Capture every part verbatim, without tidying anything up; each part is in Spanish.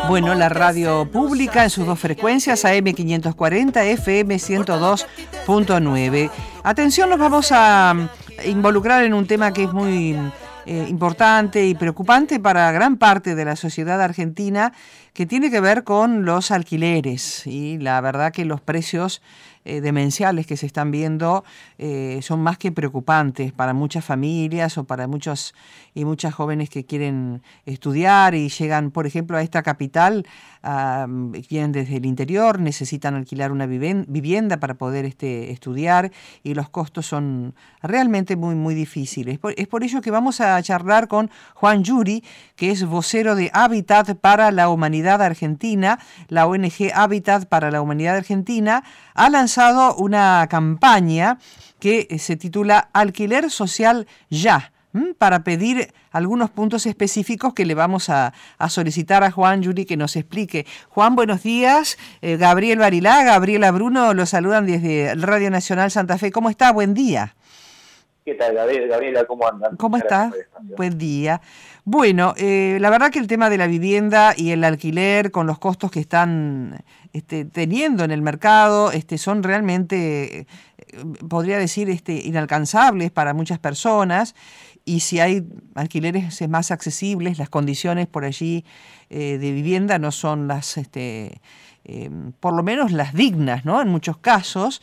Bueno, la radio pública en sus dos frecuencias, A M quinientos cuarenta, F M ciento dos punto nueve. Atención, nos vamos a involucrar en un tema que es muy eh, importante y preocupante para gran parte de la sociedad argentina, que tiene que ver con los alquileres. Y la verdad que los precios eh, demenciales que se están viendo eh, son más que preocupantes para muchas familias o para muchos y muchas jóvenes que quieren estudiar y llegan, por ejemplo, a esta capital, uh, vienen desde el interior, necesitan alquilar una vivienda para poder este, estudiar, y los costos son realmente muy, muy difíciles. Es por ello que vamos a charlar con Juan Yuri, que es vocero de Hábitat para la Humanidad Argentina. La O N G Hábitat para la Humanidad Argentina ha lanzado una campaña que se titula Alquiler Social Ya, para pedir algunos puntos específicos que le vamos a, a solicitar a Juan Yuri que nos explique. Juan, buenos días. Eh, Gabriel Barilá, Gabriela Bruno, los saludan desde Radio Nacional Santa Fe. ¿Cómo está? Buen día. ¿Qué tal, Gabriel? Gabriela, ¿cómo andan? ¿Cómo está? Buen día. Bueno, eh, la verdad que el tema de la vivienda y el alquiler, con los costos que están este, teniendo en el mercado, este, son realmente, eh, podría decir, este, inalcanzables para muchas personas. Y si hay alquileres más accesibles, las condiciones por allí eh, de vivienda no son las, este, eh, por lo menos las dignas, ¿no? En muchos casos.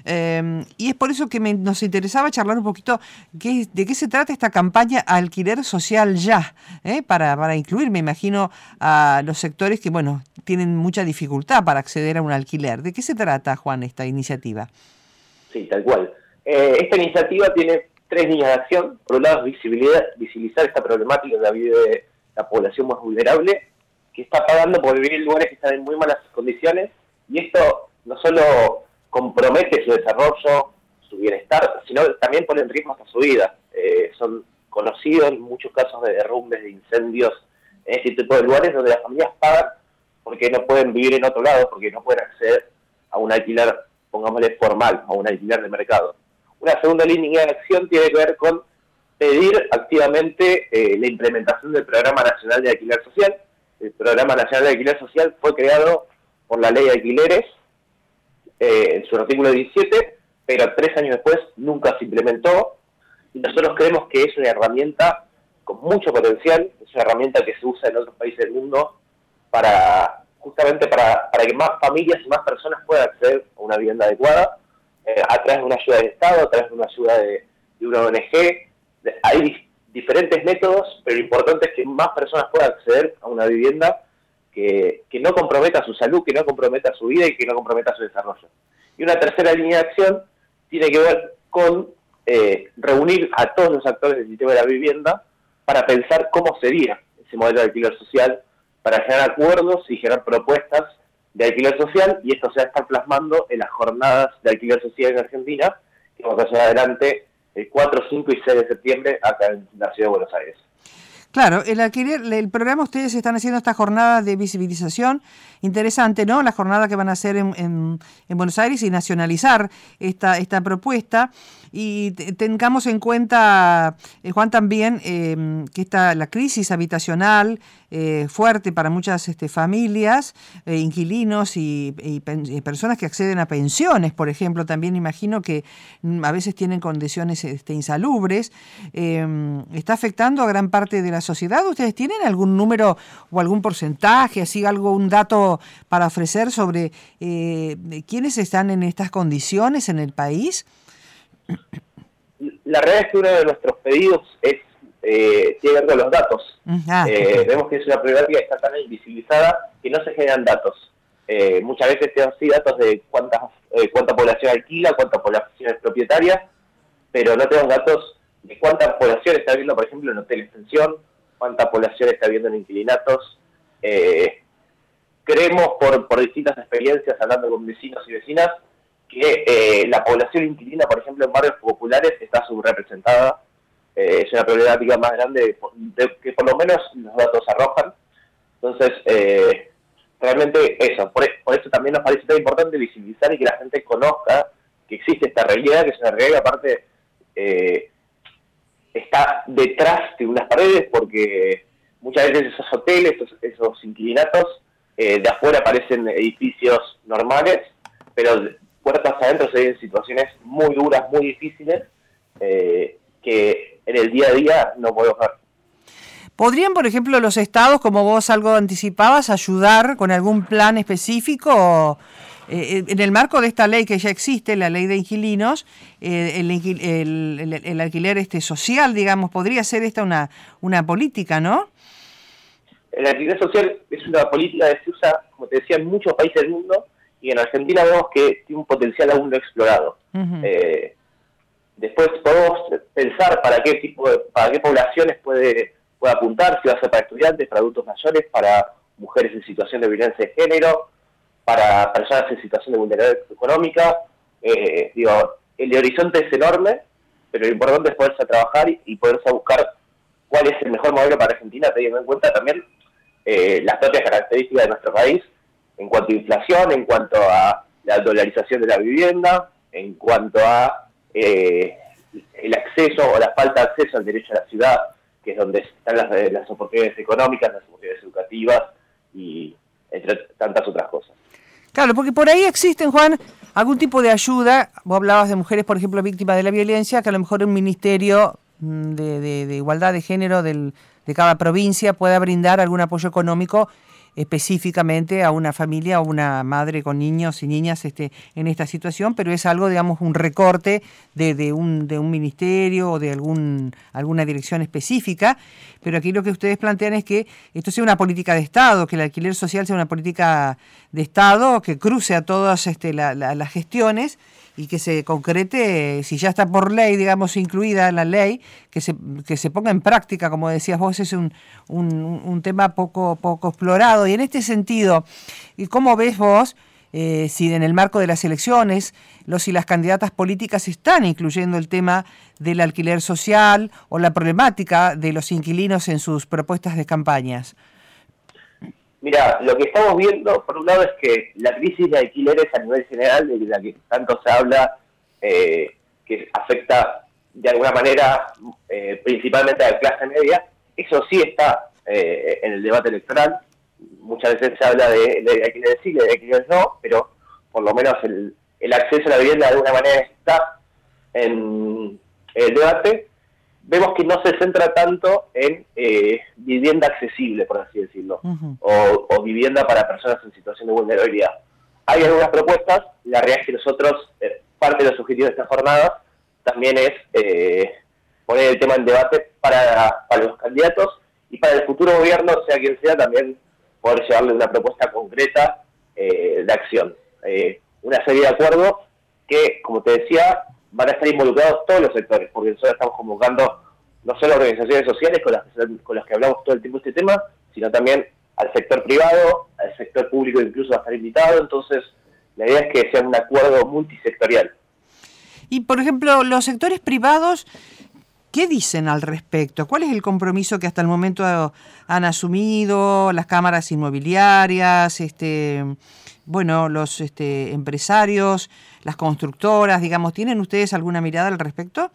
Eh, y es por eso que me, nos interesaba charlar un poquito qué, de qué se trata esta campaña Alquiler Social Ya, ¿eh? para, para incluir, me imagino, a los sectores que, bueno, tienen mucha dificultad para acceder a un alquiler. ¿De qué se trata, Juan, esta iniciativa? Sí, tal cual. Eh, esta iniciativa tiene tres líneas de acción. Por un lado, visibilidad, visibilizar esta problemática de la vida de la población más vulnerable, que está pagando por vivir en lugares que están en muy malas condiciones, y esto no solo compromete su desarrollo, su bienestar, sino también pone en riesgo hasta su vida. Eh, son conocidos muchos casos de derrumbes, de incendios, en este tipo de lugares donde las familias pagan porque no pueden vivir en otro lado, porque no pueden acceder a un alquiler, pongámosle formal, a un alquiler de mercado. Una segunda línea de acción tiene que ver con pedir activamente eh, la implementación del Programa Nacional de Alquiler Social. El Programa Nacional de Alquiler Social fue creado por la Ley de Alquileres eh, en su artículo diecisiete, pero tres años después nunca se implementó. Y nosotros creemos que es una herramienta con mucho potencial, es una herramienta que se usa en otros países del mundo para justamente para, para que más familias y más personas puedan acceder a una vivienda adecuada, eh, a través de una ayuda del Estado, a través de una ayuda de, de una O N G. Hay dif- diferentes métodos, pero lo importante es que más personas puedan acceder a una vivienda que, que no comprometa su salud, que no comprometa su vida y que no comprometa su desarrollo. Y una tercera línea de acción tiene que ver con eh, reunir a todos los actores del sistema de la vivienda para pensar cómo sería ese modelo de alquiler social, para generar acuerdos y generar propuestas de alquiler social, y esto se va a estar plasmando en las jornadas de alquiler social en Argentina, que vamos a llevar adelante el cuatro, cinco y seis de septiembre acá en la ciudad de Buenos Aires. Claro, el alquiler, el programa, ustedes están haciendo esta jornada de visibilización, interesante, ¿no? La jornada que van a hacer en, en, en Buenos Aires y nacionalizar esta, esta propuesta. Y te, tengamos en cuenta, eh, Juan, también eh, que está la crisis habitacional eh, fuerte para muchas este, familias, eh, inquilinos y, y, y personas que acceden a pensiones, por ejemplo. También imagino que mm, a veces tienen condiciones este, insalubres. Eh, está afectando a gran parte de la sociedad. ¿Ustedes tienen algún número o algún porcentaje, así algún dato para ofrecer sobre eh, quiénes están en estas condiciones en el país? La realidad es que uno de nuestros pedidos es eh, tiene que ver con los datos. Ah, eh, vemos que es una problemática que está tan invisibilizada que no se generan datos. Eh, muchas veces tenemos sí datos de cuántas, eh, cuánta población alquila, cuánta población es propietaria, pero no tenemos datos de cuánta población está viviendo, por ejemplo, en hotel extensión, cuánta población está viviendo en inquilinatos. Eh, creemos, por, por distintas experiencias, hablando con vecinos y vecinas, que eh, la población inquilina, por ejemplo, en barrios populares está subrepresentada. Eh, es una problemática más grande de, de, que por lo menos los datos arrojan. Entonces, eh, realmente eso, por, por eso también nos parece tan importante visibilizar y que la gente conozca que existe esta realidad, que es una realidad que aparte eh, está detrás de unas paredes, porque muchas veces esos hoteles, esos, esos inquilinatos, eh, de afuera parecen edificios normales, pero puertas adentro se ven situaciones muy duras, muy difíciles, eh, que en el día a día no podemos ver. ¿Podrían, por ejemplo, los estados, como vos algo anticipabas, ayudar con algún plan específico eh, en el marco de esta ley que ya existe, la ley de inquilinos, eh, el, el, el, el alquiler este social, digamos, podría ser esta una, una política, ¿no? El alquiler social es una política que se usa, como te decía, en muchos países del mundo, y en Argentina vemos que tiene un potencial aún no explorado. Uh-huh. Eh, después podemos pensar para qué tipo de, para qué poblaciones puede, puede apuntar, si va a ser para estudiantes, para adultos mayores, para mujeres en situación de violencia de género, para personas en situación de vulnerabilidad económica. Eh, digo, el horizonte es enorme, pero lo importante es poderse a trabajar y, y poderse a buscar cuál es el mejor modelo para Argentina, teniendo en cuenta también eh, las propias características de nuestro país, en cuanto a inflación, en cuanto a la dolarización de la vivienda, en cuanto a eh, el acceso o la falta de acceso al derecho a la ciudad, que es donde están las, las oportunidades económicas, las oportunidades educativas y entre tantas otras cosas. Claro, porque por ahí existen, Juan, algún tipo de ayuda. Vos hablabas de mujeres, por ejemplo, víctimas de la violencia, que a lo mejor un ministerio de, de, de igualdad de género del, de cada provincia pueda brindar algún apoyo económico específicamente a una familia o una madre con niños y niñas este, en esta situación, pero es algo, digamos, un recorte de, de, un, de un ministerio o de algún alguna dirección específica, pero aquí lo que ustedes plantean es que esto sea una política de Estado, que el alquiler social sea una política de Estado que cruce a todas este, la, la, las gestiones y que se concrete, si ya está por ley, digamos, incluida en la ley, que se que se ponga en práctica, como decías vos, es un, un, un tema poco, poco explorado. Y en este sentido, ¿cómo ves vos eh, si en el marco de las elecciones los y las candidatas políticas están incluyendo el tema del alquiler social o la problemática de los inquilinos en sus propuestas de campañas? Mira, lo que estamos viendo, por un lado, es que la crisis de alquileres a nivel general, de la que tanto se habla, eh, que afecta de alguna manera eh, principalmente a la clase media, eso sí está eh, en el debate electoral. Muchas veces se habla de, de alquileres sí, de alquileres no, pero por lo menos el, el acceso a la vivienda de alguna manera está en el debate. Vemos que no se centra tanto en eh, vivienda accesible, por así decirlo, uh-huh. o, o vivienda para personas en situación de vulnerabilidad. Hay algunas propuestas, la realidad es que nosotros, eh, parte de los objetivos de esta jornada, también es eh, poner el tema en debate para, para los candidatos y para el futuro gobierno, sea quien sea, también poder llevarle una propuesta concreta eh, de acción. Eh, una serie de acuerdos que, como te decía, van a estar involucrados todos los sectores, porque nosotros estamos convocando no solo organizaciones sociales con las, con las que hablamos todo el tiempo de este tema, sino también al sector privado, al sector público incluso va a estar invitado. Entonces la idea es que sea un acuerdo multisectorial. Y por ejemplo, los sectores privados, ¿qué dicen al respecto? ¿Cuál es el compromiso que hasta el momento han asumido las cámaras inmobiliarias, este, bueno, los este, empresarios, las constructoras, digamos? ¿Tienen ustedes alguna mirada al respecto?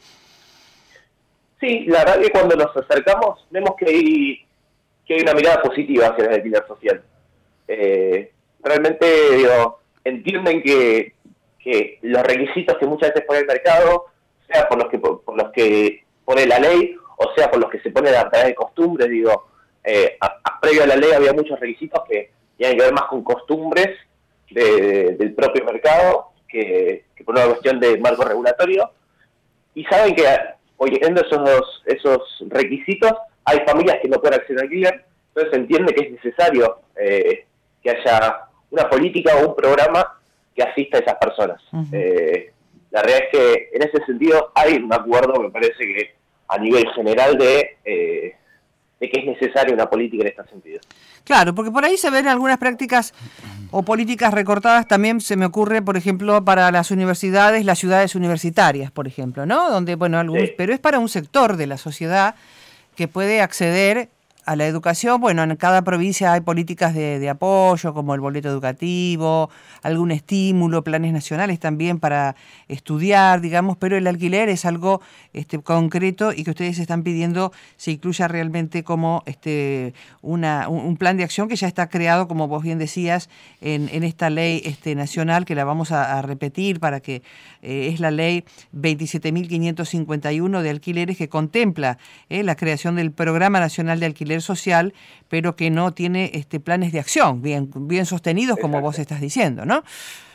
Sí, la verdad que cuando nos acercamos vemos que hay, que hay una mirada positiva hacia el alquiler social. Eh, realmente, digo, entienden que, que los requisitos que muchas veces pone el mercado, sea por los que por, por los que pone la ley, o sea por los que se ponen a través de costumbres, digo, eh, a, a, previo a la ley había muchos requisitos que tienen que ver más con costumbres de, de, del propio mercado, que, que por una cuestión de marco regulatorio, y saben que oyendo esos esos requisitos hay familias que no pueden acceder al alquiler. Entonces se entiende que es necesario eh, que haya una política o un programa que asista a esas personas. Uh-huh. eh, la realidad es que en ese sentido hay un acuerdo, me parece que a nivel general de eh, de que es necesaria una política en este sentido. Claro, porque por ahí se ven algunas prácticas o políticas recortadas, también se me ocurre, por ejemplo, para las universidades, las ciudades universitarias, por ejemplo, ¿no? Donde, bueno, algún, sí. Pero es para un sector de la sociedad que puede acceder a la educación, bueno, en cada provincia hay políticas de, de apoyo, como el boleto educativo, algún estímulo, planes nacionales también para estudiar, digamos, pero el alquiler es algo este, concreto y que ustedes están pidiendo se incluya realmente como este, una, un, un plan de acción que ya está creado, como vos bien decías, en, en esta ley este, nacional, que la vamos a, a repetir para que eh, es la ley veintisiete mil quinientos cincuenta y uno de alquileres, que contempla eh, la creación del Programa Nacional de Alquiler Social, pero que no tiene este, planes de acción bien, bien sostenidos, como Exacto. vos estás diciendo, ¿no?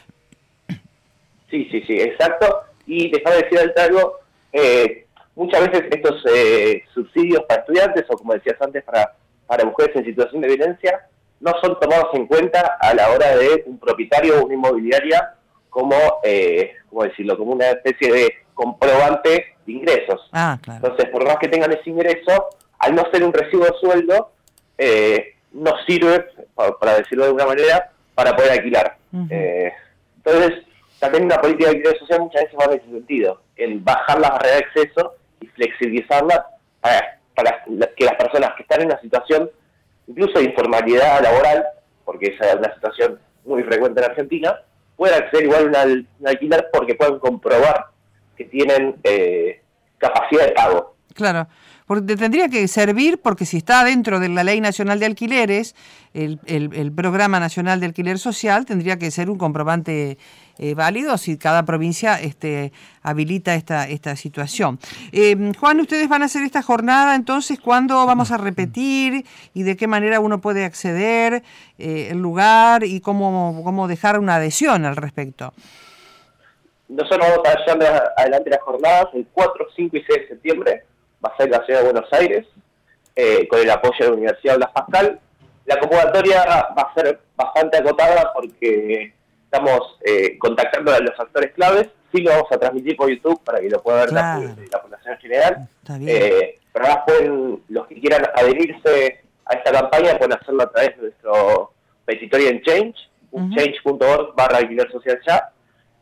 Sí, sí, sí, exacto. Y déjame decir algo, eh, muchas veces estos eh, subsidios para estudiantes, o como decías antes, para, para mujeres en situación de violencia, no son tomados en cuenta a la hora de un propietario o una inmobiliaria como, eh, ¿cómo decirlo?, como una especie de comprobante de ingresos. Ah, claro. Entonces, por más que tengan ese ingreso, al no ser un recibo de sueldo, eh, no sirve, para, para decirlo de alguna manera, para poder alquilar. Uh-huh. eh, entonces, también una política de alquiler social muchas veces va en ese sentido, en bajar la barrera de acceso y flexibilizarla para, para que las personas que están en una situación incluso de informalidad laboral, porque esa es una situación muy frecuente en Argentina, puedan acceder igual a un alquiler porque pueden comprobar que tienen eh, capacidad de pago. Claro, porque tendría que servir, porque si está dentro de la Ley Nacional de Alquileres, el, el, el Programa Nacional de Alquiler Social, tendría que ser un comprobante eh, válido si cada provincia este, habilita esta, esta situación. Eh, Juan, ustedes van a hacer esta jornada, entonces, ¿cuándo vamos a repetir y de qué manera uno puede acceder, eh, el lugar y cómo, cómo dejar una adhesión al respecto? Nosotros vamos a llevar adelante las jornadas el cuatro, cinco y seis de septiembre. Va a ser en la ciudad de Buenos Aires, eh, con el apoyo de la Universidad Blas Pascal. La convocatoria va a ser bastante acotada porque estamos eh, contactando a los actores claves. Sí lo vamos a transmitir por YouTube para que lo pueda ver claro. la, la población en general. Eh, pero además pueden, los que quieran adherirse a esta campaña pueden hacerlo a través de nuestro petitorio en Change, uh-huh. change punto org barra alquiler social ya.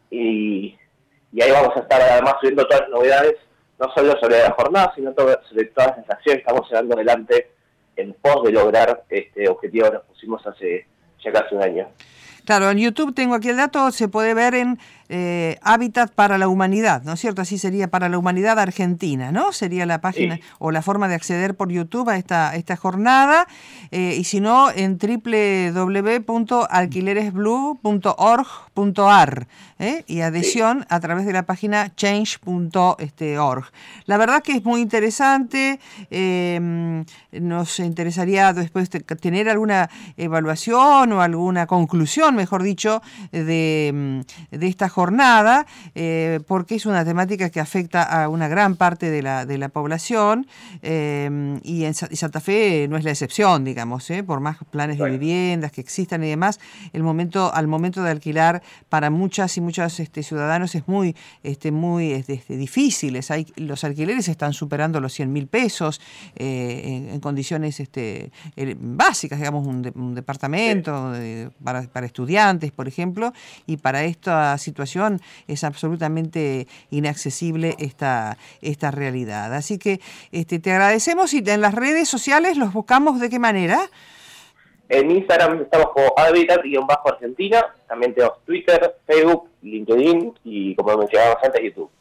Y, y ahí vamos a estar además subiendo todas las novedades, no solo sobre la jornada, sino todo, sobre todas las acciones que estamos llevando adelante en pos de lograr este objetivo que nos pusimos hace ya casi un año. Claro, en YouTube tengo aquí el dato, se puede ver en eh, Hábitat para la Humanidad, ¿no es cierto? Así sería, para la Humanidad Argentina, ¿no? Sería la página sí. o la forma de acceder por YouTube a esta, a esta jornada, eh, y si no, en doble u doble u doble u punto alquileres blue punto org punto a r, ¿eh? y adhesión sí. a través de la página change punto org. La verdad que es muy interesante, eh, nos interesaría después tener alguna evaluación o alguna conclusión, mejor dicho, de, de esta jornada, eh, porque es una temática que afecta a una gran parte de la, de la población, eh, y en Santa Fe no es la excepción, digamos, ¿eh? por más planes bueno. de viviendas que existan y demás, el momento, al momento de alquilar para muchas y muchos este, ciudadanos es muy, este, muy este, difícil. Hay, los alquileres están superando los cien mil pesos eh, en, en condiciones este, básicas, digamos, un, de, un departamento sí. de, para, para estudiantes, por ejemplo, y para esta situación es absolutamente inaccesible esta, esta realidad. Así que este, te agradecemos, y en las redes sociales los buscamos ¿de qué manera? En Instagram estamos como Hábitat-Argentina, también tenemos Twitter, Facebook, LinkedIn y, como mencionábamos antes, YouTube.